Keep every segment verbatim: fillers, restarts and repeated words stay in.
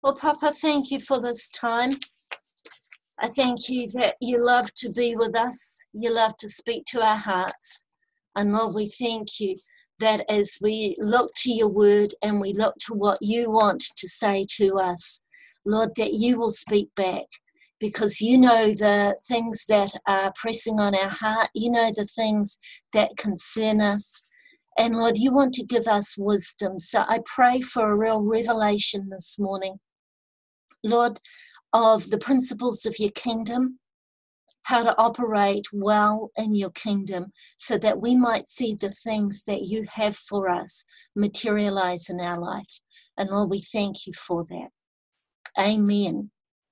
Well, Papa, thank you for this time. I thank you that you love to be with us. You love to speak to our hearts. And Lord, we thank you that as we look to your word and we look to what you want to say to us, Lord, that you will speak back, because you know the things that are pressing on our heart. You know the things that concern us. And Lord, you want to give us wisdom. So I pray for a real revelation this morning, Lord, of the principles of your kingdom, how to operate well in your kingdom so that we might see the things that you have for us materialize in our life. And Lord, we thank you for that. Amen.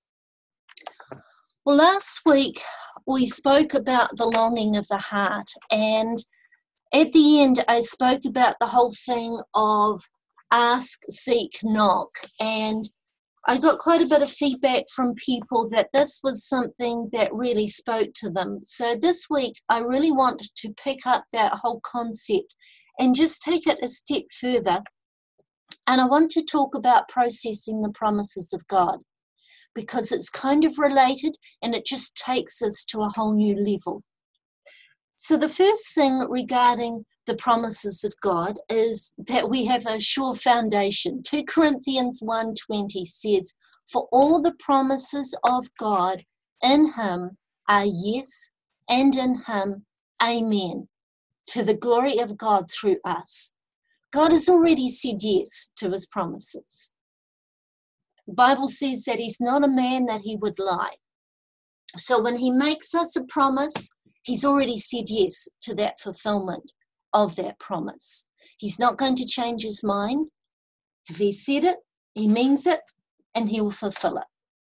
Well, last week we spoke about the longing of the heart, and at the end I spoke about the whole thing of ask, seek, knock, and I got quite a bit of feedback from people that this was something that really spoke to them. So this week, I really wanted to pick up that whole concept and just take it a step further. And I want to talk about processing the promises of God, because it's kind of related and it just takes us to a whole new level. So the first thing regarding the promises of God is that we have a sure foundation. Second Corinthians one twenty says, "For all the promises of God in him are yes, and in him, amen, to the glory of God through us." God has already said yes to his promises. The Bible says that he's not a man that he would lie. So when he makes us a promise, he's already said yes to that fulfillment of that promise. He's not going to change his mind. If he said it, he means it, and he will fulfill it.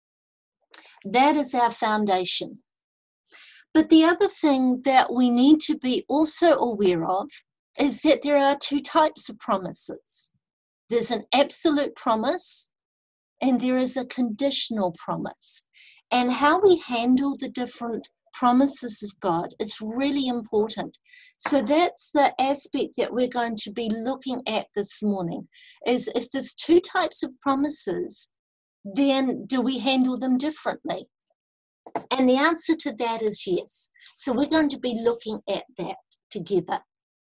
That is our foundation. But the other thing that we need to be also aware of is that there are two types of promises. There's an absolute promise, and there is a conditional promise. And how we handle the different promises of God is really important. So that's the aspect that we're going to be looking at this morning, is if there's two types of promises, then do we handle them differently? And the answer to that is yes. So we're going to be looking at that together.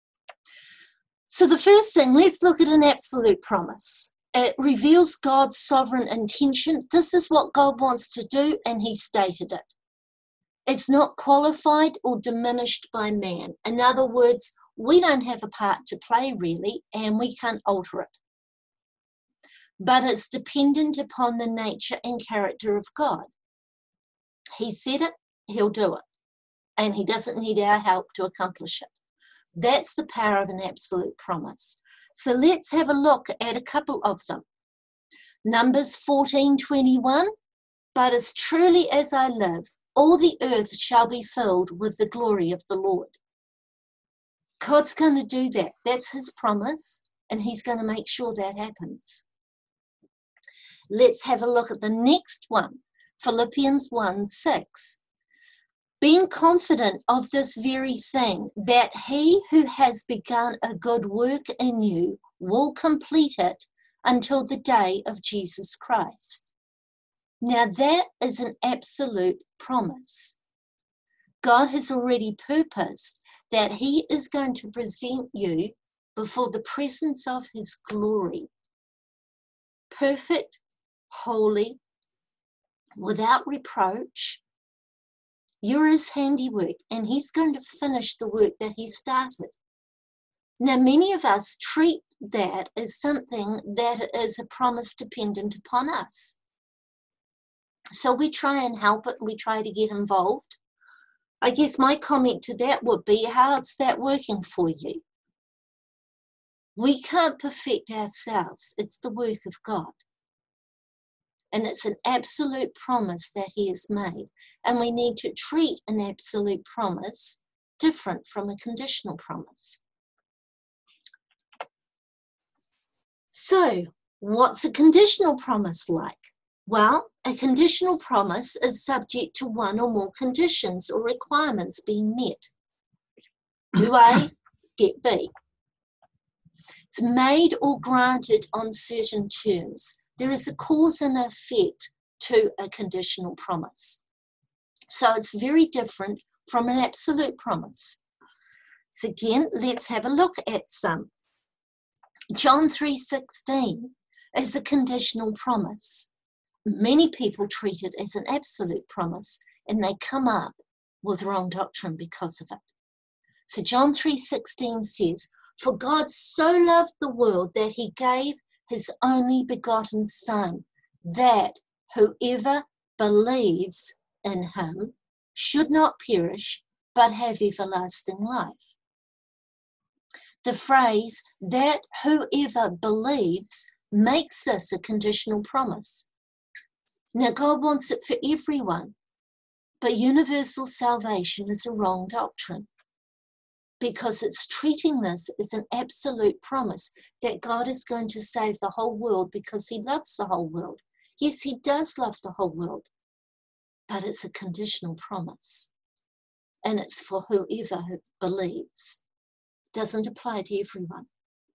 So the first thing, let's look at an absolute promise. It reveals God's sovereign intention. This is what God wants to do, and he stated it. It's not qualified or diminished by man. In other words, we don't have a part to play really, and we can't alter it. But it's dependent upon the nature and character of God. He said it, he'll do it. And he doesn't need our help to accomplish it. That's the power of an absolute promise. So let's have a look at a couple of them. Numbers fourteen twenty-one, "But as truly as I live, all the earth shall be filled with the glory of the Lord." God's going to do that. That's his promise, and he's going to make sure that happens. Let's have a look at the next one, Philippians one six. "Being confident of this very thing, that he who has begun a good work in you will complete it until the day of Jesus Christ." Now that is an absolute promise. God has already purposed that he is going to present you before the presence of his glory, perfect, holy, without reproach. You're his handiwork, and he's going to finish the work that he started. Now, many of us treat that as something that is a promise dependent upon us. So we try and help it, and we try to get involved. I guess my comment to that would be, how's that working for you? We can't perfect ourselves. It's the work of God. And it's an absolute promise that he has made. And we need to treat an absolute promise different from a conditional promise. So, what's a conditional promise like? Well, a conditional promise is subject to one or more conditions or requirements being met. Do A, get B. It's made or granted on certain terms. There is a cause and effect to a conditional promise. So it's very different from an absolute promise. So again, let's have a look at some. John three sixteen is a conditional promise. Many people treat it as an absolute promise, and they come up with wrong doctrine because of it. So John three sixteen says, "For God so loved the world that he gave his only begotten Son, that whoever believes in him should not perish, but have everlasting life." The phrase, "that whoever believes," makes this a conditional promise. Now, God wants it for everyone, but universal salvation is a wrong doctrine because it's treating this as an absolute promise that God is going to save the whole world because he loves the whole world. Yes, he does love the whole world, but it's a conditional promise, and it's for whoever believes. Doesn't apply to everyone.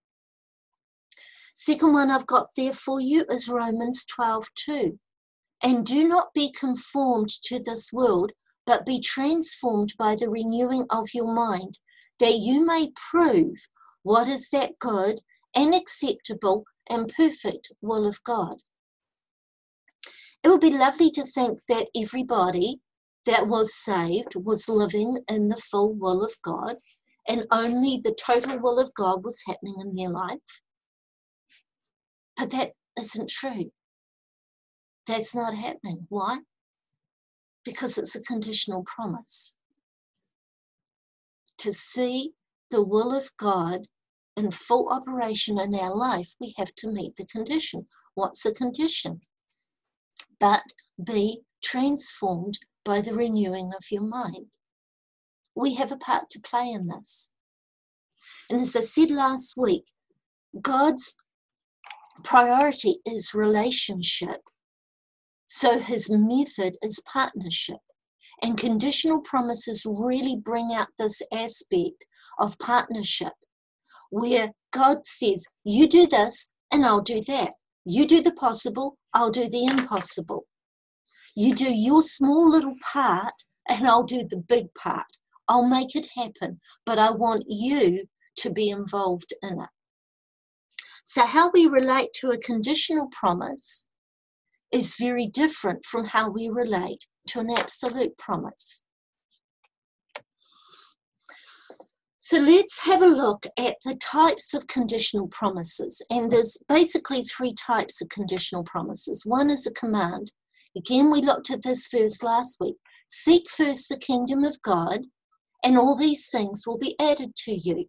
Second one I've got there for you is Romans twelve two. "And do not be conformed to this world, but be transformed by the renewing of your mind, that you may prove what is that good and acceptable and perfect will of God." It would be lovely to think that everybody that was saved was living in the full will of God, and only the total will of God was happening in their life. But that isn't true. That's not happening. Why? Because it's a conditional promise. To see the will of God in full operation in our life, we have to meet the condition. What's the condition? But be transformed by the renewing of your mind. We have a part to play in this. And as I said last week, God's priority is relationship. So his method is partnership. And conditional promises really bring out this aspect of partnership, where God says, you do this and I'll do that. You do the possible, I'll do the impossible. You do your small little part and I'll do the big part. I'll make it happen, but I want you to be involved in it. So how we relate to a conditional promise is very different from how we relate to an absolute promise. So let's have a look at the types of conditional promises. And there's basically three types of conditional promises. One is a command. Again, we looked at this verse last week. Seek first the kingdom of God, and all these things will be added to you.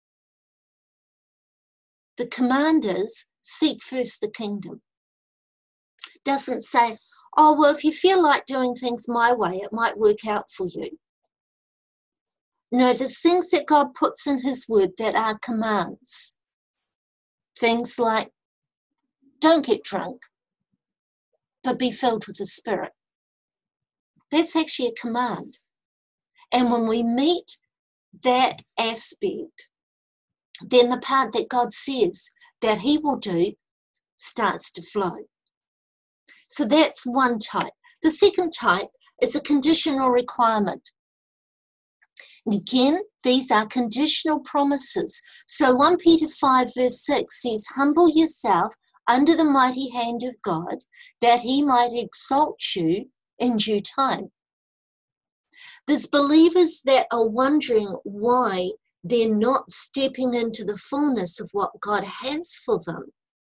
The command is, seek first the kingdom. Doesn't say, oh, well, if you feel like doing things my way, it might work out for you. No, there's things that God puts in his word that are commands. Things like, don't get drunk, but be filled with the Spirit. That's actually a command. And when we meet that aspect, then the part that God says that he will do starts to flow. So that's one type. The second type is a conditional requirement. And again, these are conditional promises. So First Peter five verse six says, humble yourself under the mighty hand of God, that he might exalt you in due time. There's believers that are wondering why they're not stepping into the fullness of what God has for them.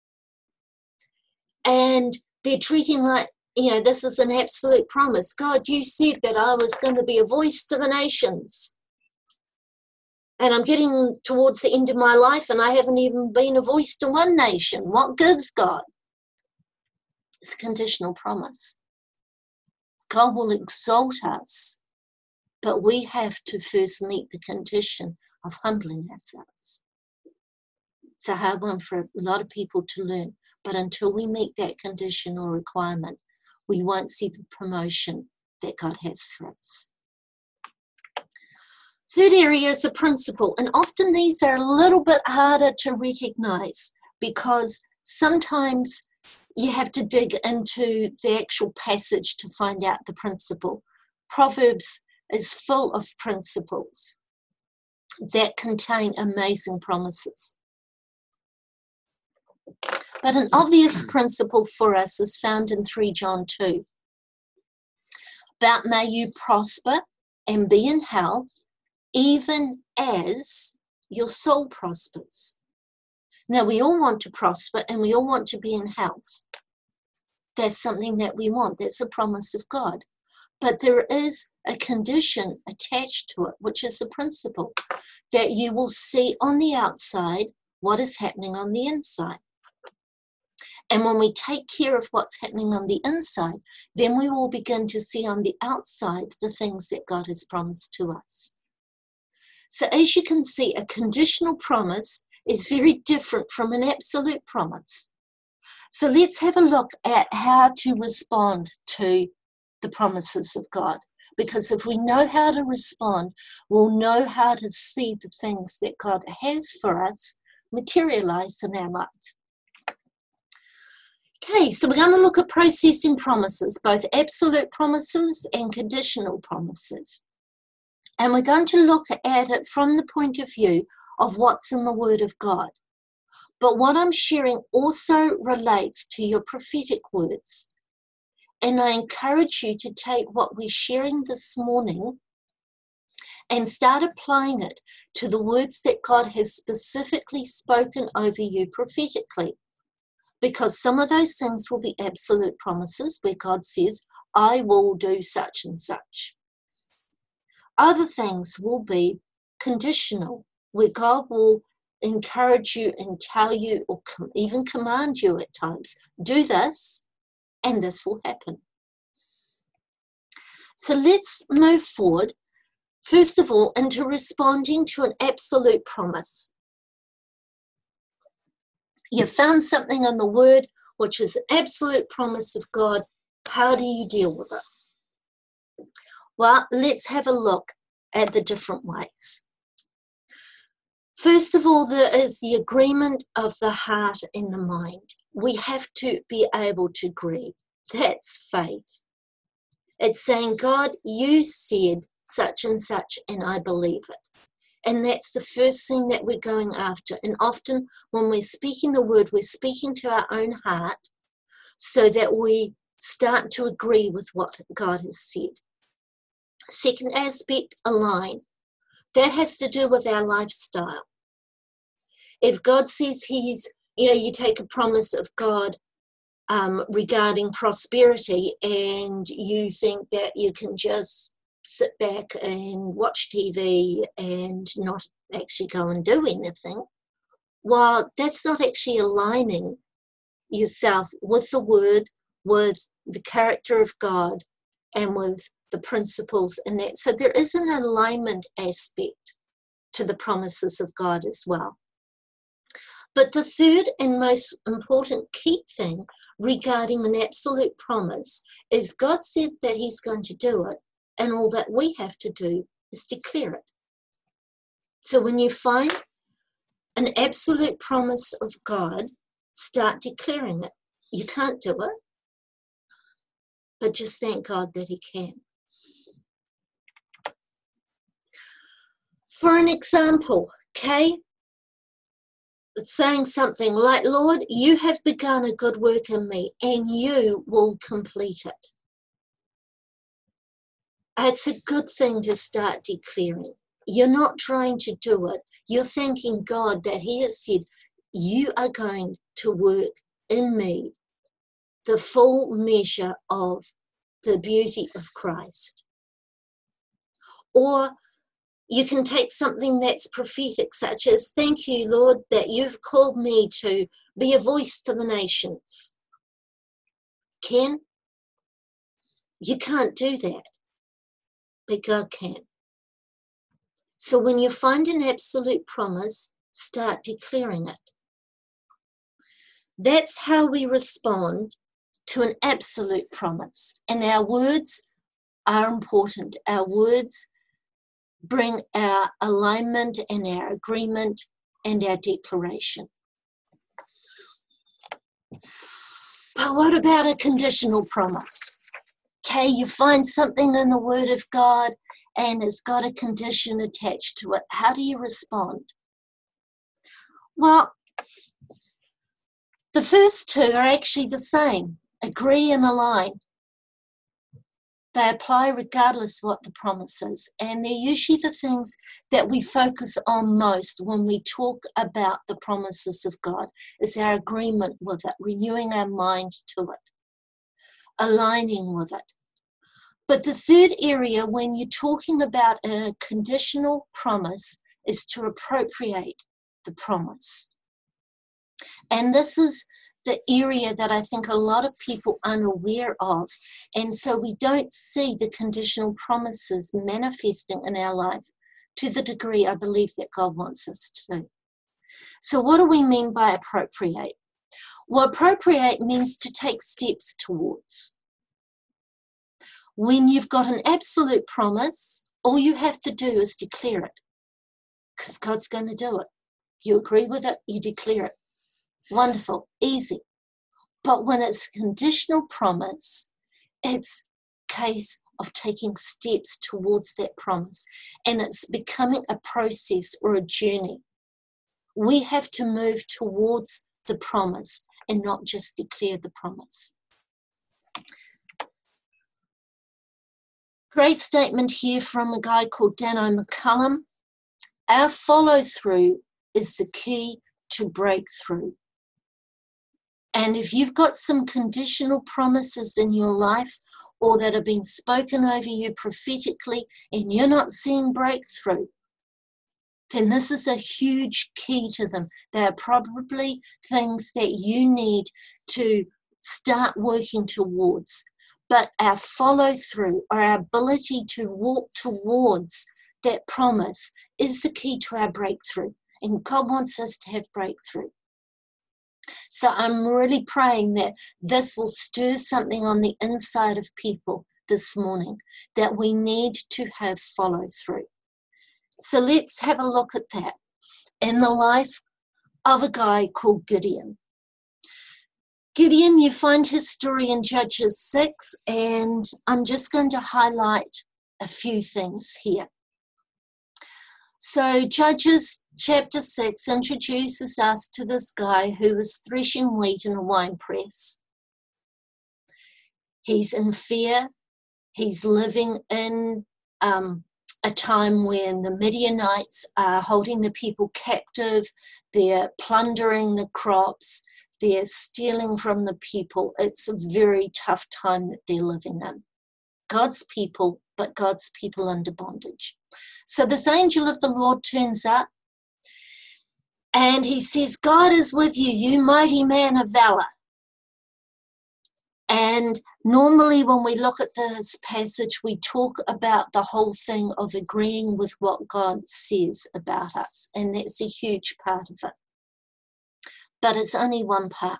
And they're treating like, you know, this is an absolute promise. God, you said that I was going to be a voice to the nations. And I'm getting towards the end of my life and I haven't even been a voice to one nation. What gives, God? It's a conditional promise. God will exalt us, but we have to first meet the condition of humbling ourselves. It's a hard one for a lot of people to learn, but until we meet that condition or requirement, we won't see the promotion that God has for us. Third area is a principle, and often these are a little bit harder to recognize because sometimes you have to dig into the actual passage to find out the principle. Proverbs is full of principles that contain amazing promises. But an obvious principle for us is found in three John two. About may you prosper and be in health, even as your soul prospers. Now, we all want to prosper and we all want to be in health. That's something that we want. That's a promise of God. But there is a condition attached to it, which is a principle, that you will see on the outside what is happening on the inside. And when we take care of what's happening on the inside, then we will begin to see on the outside the things that God has promised to us. So as you can see, a conditional promise is very different from an absolute promise. So let's have a look at how to respond to the promises of God. Because if we know how to respond, we'll know how to see the things that God has for us materialize in our life. Okay, so we're going to look at processing promises, both absolute promises and conditional promises. And we're going to look at it from the point of view of what's in the Word of God. But what I'm sharing also relates to your prophetic words. And I encourage you to take what we're sharing this morning and start applying it to the words that God has specifically spoken over you prophetically. Because some of those things will be absolute promises where God says, I will do such and such. Other things will be conditional, where God will encourage you and tell you, or com- even command you at times, do this, and this will happen. So let's move forward, first of all, into responding to an absolute promise. You found something in the Word which is an absolute promise of God. How do you deal with it? Well, let's have a look at the different ways. First of all, there is the agreement of the heart and the mind. We have to be able to agree. That's faith. It's saying, God, you said such and such, and I believe it. And that's the first thing that we're going after. And often when we're speaking the word, we're speaking to our own heart so that we start to agree with what God has said. Second aspect, align. That has to do with our lifestyle. If God says he's, you know, you take a promise of God um, regarding prosperity and you think that you can just sit back and watch T V and not actually go and do anything, well, that's not actually aligning yourself with the Word, with the character of God, and with the principles in that. So there is an alignment aspect to the promises of God as well. But the third and most important key thing regarding an absolute promise is God said that he's going to do it, and all that we have to do is declare it. So when you find an absolute promise of God, start declaring it. You can't do it, but just thank God that he can. For an example, okay, saying something like, Lord, you have begun a good work in me and you will complete it. It's a good thing to start declaring. You're not trying to do it. You're thanking God that he has said, you are going to work in me the full measure of the beauty of Christ. Or you can take something that's prophetic, such as, thank you, Lord, that you've called me to be a voice to the nations. Ken, you can't do that, but God can. So when you find an absolute promise, start declaring it. That's how we respond to an absolute promise. And our words are important. Our words bring our alignment and our agreement and our declaration. But what about a conditional promise? Okay, you find something in the Word of God and it's got a condition attached to it. How do you respond? Well, the first two are actually the same. Agree and align. They apply regardless what the promise is. And they're usually the things that we focus on most when we talk about the promises of God, is our agreement with it, renewing our mind to it, aligning with it. But the third area when you're talking about a conditional promise is to appropriate the promise. And this is the area that I think a lot of people are unaware of. And so we don't see the conditional promises manifesting in our life to the degree I believe that God wants us to. So what do we mean by appropriate? Well, appropriate means to take steps towards. When you've got an absolute promise, all you have to do is declare it, because God's going to do it. You agree with it, you declare it. Wonderful, easy. But when it's a conditional promise, it's a case of taking steps towards that promise. And it's becoming a process or a journey. We have to move towards the promise and not just declare the promise. Great statement here from a guy called Dano McCullum. Our follow-through is the key to breakthrough. And if you've got some conditional promises in your life or that have been spoken over you prophetically and you're not seeing breakthrough, then this is a huge key to them. They are probably things that you need to start working towards. But our follow-through, or our ability to walk towards that promise, is the key to our breakthrough. And God wants us to have breakthrough. So I'm really praying that this will stir something on the inside of people this morning, that we need to have follow-through. So let's have a look at that in the life of a guy called Gideon. Gideon, you find his story in Judges six, and I'm just going to highlight a few things here. So Judges chapter six introduces us to this guy who was threshing wheat in a wine press. He's in fear. He's living in um, a time when the Midianites are holding the people captive. They're plundering the crops. They're stealing from the people. It's a very tough time that they're living in. God's people, but God's people under bondage. So this angel of the Lord turns up and he says, God is with you, you mighty man of valor. And normally when we look at this passage, we talk about the whole thing of agreeing with what God says about us. And that's a huge part of it. But it's only one part.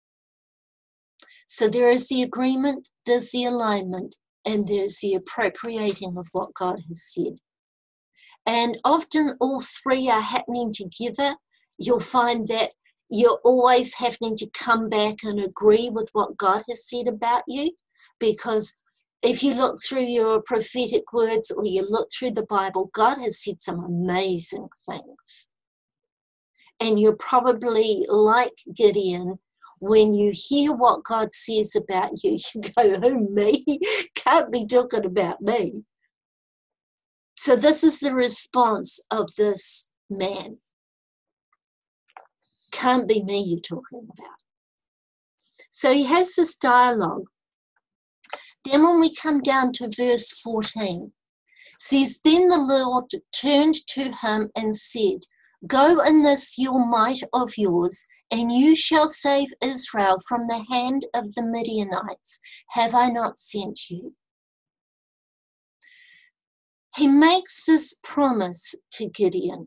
So there is the agreement, there's the alignment, and there's the appropriating of what God has said. And often all three are happening together. You'll find that you're always having to come back and agree with what God has said about you, because if you look through your prophetic words or you look through the Bible, God has said some amazing things. And you're probably like Gideon, when you hear what God says about you, you go, who, me? Can't be talking about me. So this is the response of this man. Can't be me you're talking about. So he has this dialogue. Then when we come down to verse fourteen, says, then the Lord turned to him and said, go in this your might of yours, and you shall save Israel from the hand of the Midianites. Have I not sent you? He makes this promise to Gideon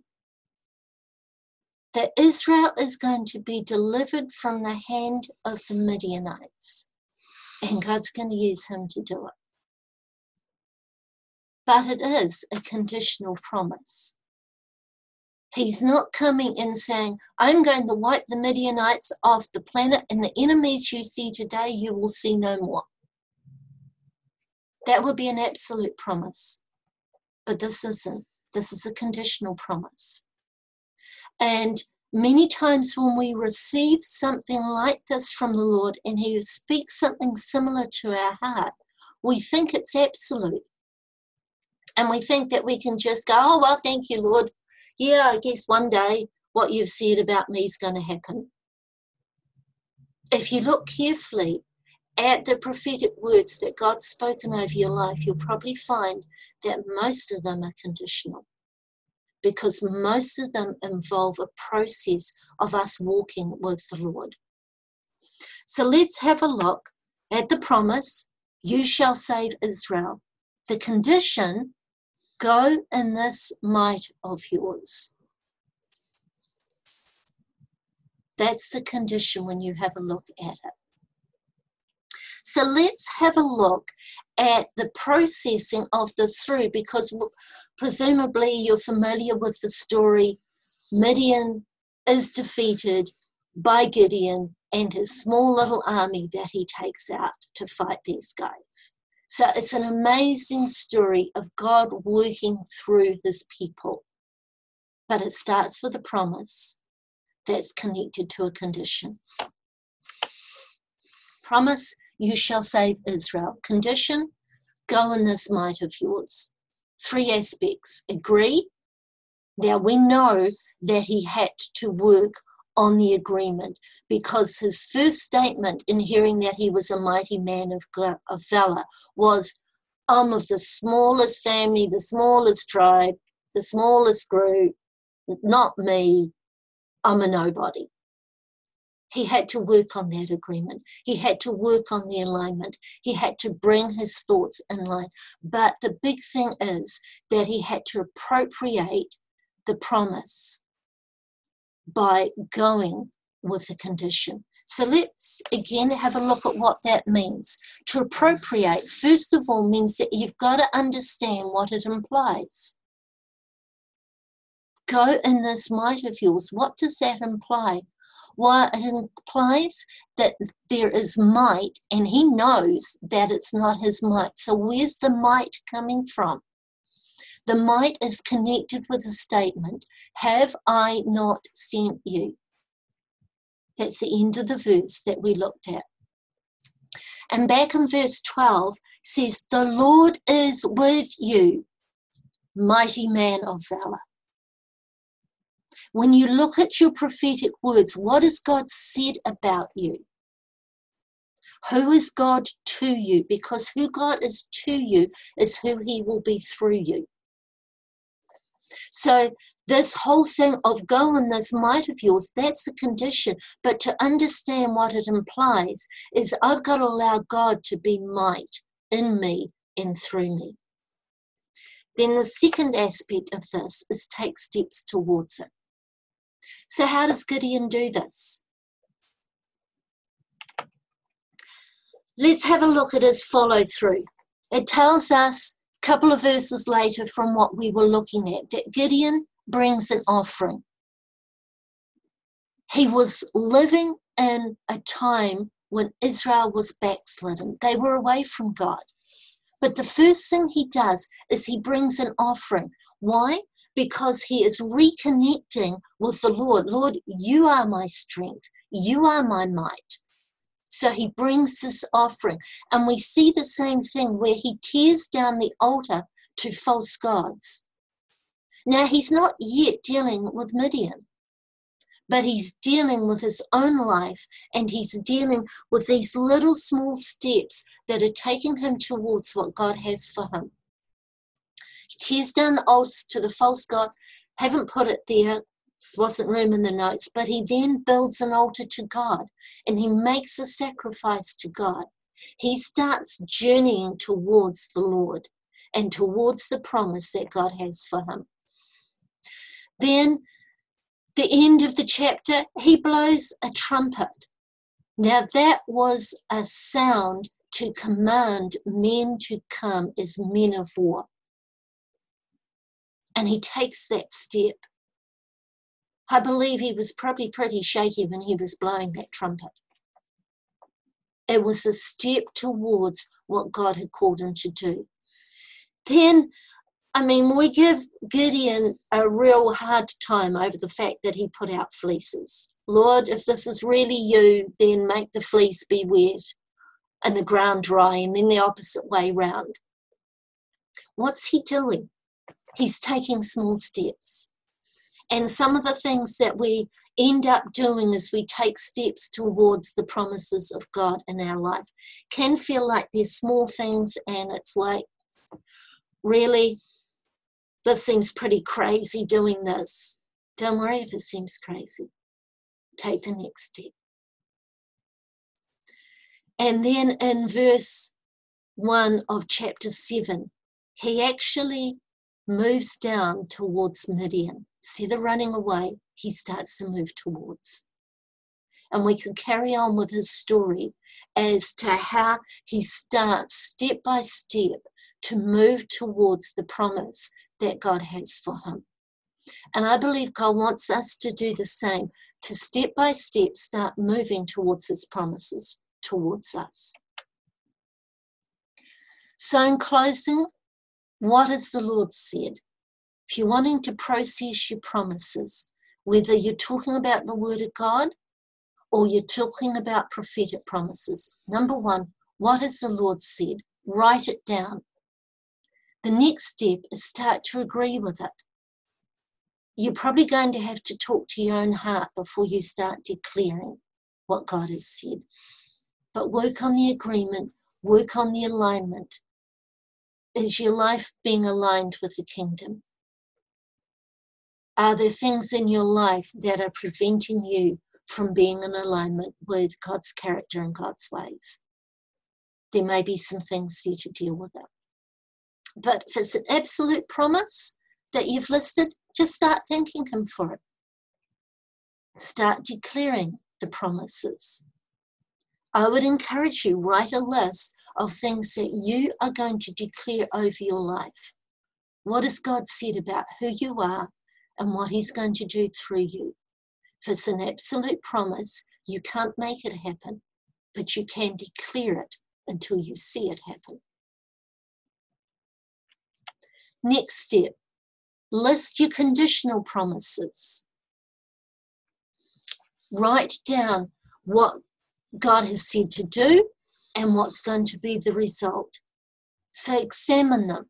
that Israel is going to be delivered from the hand of the Midianites, and God's going to use him to do it. But it is a conditional promise. He's not coming and saying, I'm going to wipe the Midianites off the planet, and the enemies you see today, you will see no more. That would be an absolute promise. But this isn't. This is a conditional promise. And many times when we receive something like this from the Lord and He speaks something similar to our heart, we think it's absolute. And we think that we can just go, oh, well, thank you, Lord. Yeah, I guess one day what you've said about me is going to happen. If you look carefully at the prophetic words that God's spoken over your life, you'll probably find that most of them are conditional, because most of them involve a process of us walking with the Lord. So let's have a look at the promise, you shall save Israel. The condition, go in this might of yours. That's the condition when you have a look at it. So let's have a look at the processing of this through, because presumably you're familiar with the story. Midian is defeated by Gideon and his small little army that he takes out to fight these guys. So it's an amazing story of God working through his people. But it starts with a promise that's connected to a condition. Promise, you shall save Israel. Condition, go in this might of yours. Three aspects. Agree. Now we know that he had to work on the agreement, because his first statement in hearing that he was a mighty man of, of valor was, I'm of the smallest family, the smallest tribe, the smallest group, not me, I'm a nobody. He had to work on that agreement. He had to work on the alignment. He had to bring his thoughts in line. But the big thing is that he had to appropriate the promise by going with the condition. So let's again have a look at what that means. To appropriate, first of all, means that you've got to understand what it implies. Go in this might of yours. What does that imply? Well, it implies that there is might, and he knows that it's not his might. So where's the might coming from? The might is connected with a statement, have I not sent you? That's the end of the verse that we looked at. And back in verse twelve says, the Lord is with you, mighty man of valor. When you look at your prophetic words, what has God said about you? Who is God to you? Because who God is to you is who he will be through you. So this whole thing of go in this might of yours, that's the condition. But to understand what it implies is I've got to allow God to be might in me and through me. Then the second aspect of this is take steps towards it. So how does Gideon do this? Let's have a look at his follow through. It tells us a couple of verses later from what we were looking at that Gideon brings an offering. He was living in a time when Israel was backslidden. They were away from God. But the first thing he does is he brings an offering. Why? Because he is reconnecting with the Lord. Lord, you are my strength. You are my might. So he brings this offering. And we see the same thing where he tears down the altar to false gods. Now, he's not yet dealing with Midian, but he's dealing with his own life, and he's dealing with these little small steps that are taking him towards what God has for him. He tears down the altar to the false god. Haven't put it there, wasn't room in the notes, but he then builds an altar to God, and he makes a sacrifice to God. He starts journeying towards the Lord and towards the promise that God has for him. Then, the end of the chapter, he blows a trumpet. Now that was a sound to command men to come as men of war. And he takes that step. I believe he was probably pretty shaky when he was blowing that trumpet. It was a step towards what God had called him to do. Then, I mean, we give Gideon a real hard time over the fact that he put out fleeces. Lord, if this is really you, then make the fleece be wet and the ground dry, and then the opposite way round. What's he doing? He's taking small steps. And some of the things that we end up doing as we take steps towards the promises of God in our life can feel like they're small things, and it's like, really, this seems pretty crazy doing this. Don't worry if it seems crazy. Take the next step. And then in verse one of chapter seven, he actually moves down towards Midian. Instead of running away, he starts to move towards. And we could carry on with his story as to how he starts step by step to move towards the promise that God has for him. And I believe God wants us to do the same, to step by step start moving towards his promises towards us. So in closing, what has the Lord said? If you're wanting to process your promises, whether you're talking about the Word of God or you're talking about prophetic promises, number one, what has the Lord said? Write it down. The next step is start to agree with it. You're probably going to have to talk to your own heart before you start declaring what God has said. But work on the agreement, work on the alignment. Is your life being aligned with the kingdom? Are there things in your life that are preventing you from being in alignment with God's character and God's ways? There may be some things there to deal with it. But if it's an absolute promise that you've listed, just start thanking him for it. Start declaring the promises. I would encourage you, write a list of things that you are going to declare over your life. What has God said about who you are and what he's going to do through you? If it's an absolute promise, you can't make it happen, but you can declare it until you see it happen. Next step, list your conditional promises. Write down what God has said to do and what's going to be the result. So examine them.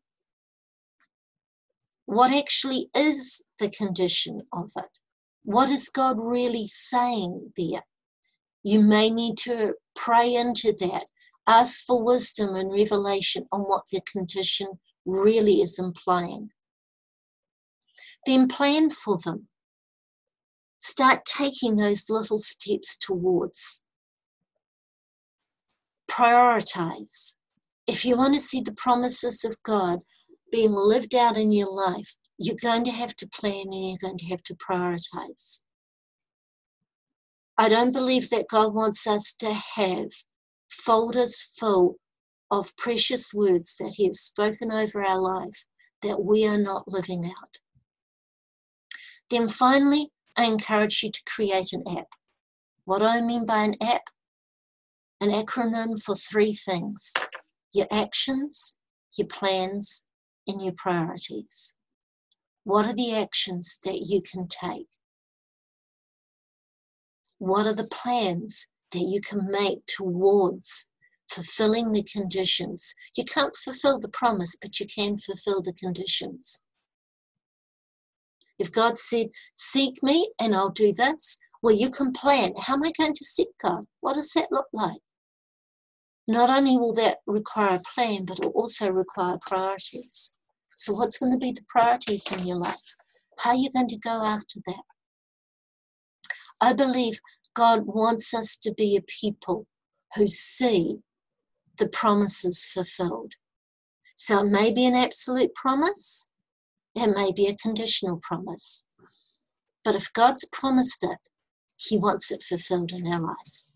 What actually is the condition of it? What is God really saying there? You may need to pray into that. Ask for wisdom and revelation on what the condition really is implying. Then plan for them. Start taking those little steps towards. Prioritize. If you want to see the promises of God being lived out in your life, you're going to have to plan and you're going to have to prioritize. I don't believe that God wants us to have folders full of precious words that he has spoken over our life that we are not living out. Then finally, I encourage you to create an app. What do I mean by an app? An acronym for three things: your actions, your plans, and your priorities. What are the actions that you can take? What are the plans that you can make towards fulfilling the conditions? You can't fulfill the promise, but you can fulfill the conditions. If God said, seek me and I'll do this, well, you can plan. How am I going to seek God? What does that look like? Not only will that require a plan, but it will also require priorities. So what's going to be the priorities in your life? How are you going to go after that? I believe God wants us to be a people who see the promises fulfilled. So it may be an absolute promise, it may be a conditional promise. But if God's promised it, he wants it fulfilled in our life.